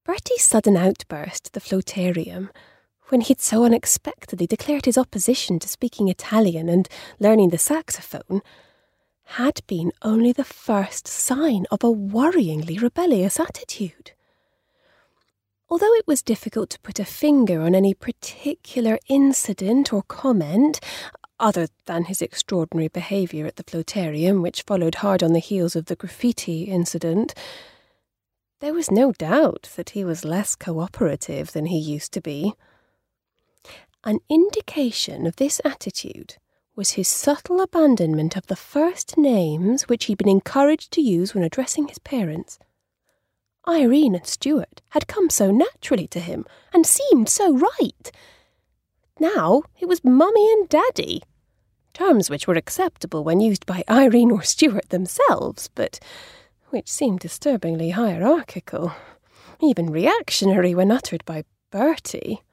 Bertie's sudden outburst at the flotarium, when he'd so unexpectedly declared his opposition to speaking Italian and learning the saxophone, had been only the first sign of a worryingly rebellious attitude. Although it was difficult to put a finger on any particular incident or comment, other than his extraordinary behaviour at the flotarium, which followed hard on the heels of the graffiti incident, there was no doubt that he was less cooperative than he used to be. An indication of this attitude was his subtle abandonment of the first names which he'd been encouraged to use when addressing his parents. Irene and Stuart had come so naturally to him and seemed so right. Now it was Mummy and Daddy, terms which were acceptable when used by Irene or Stuart themselves, but which seemed disturbingly hierarchical, even reactionary when uttered by Bertie.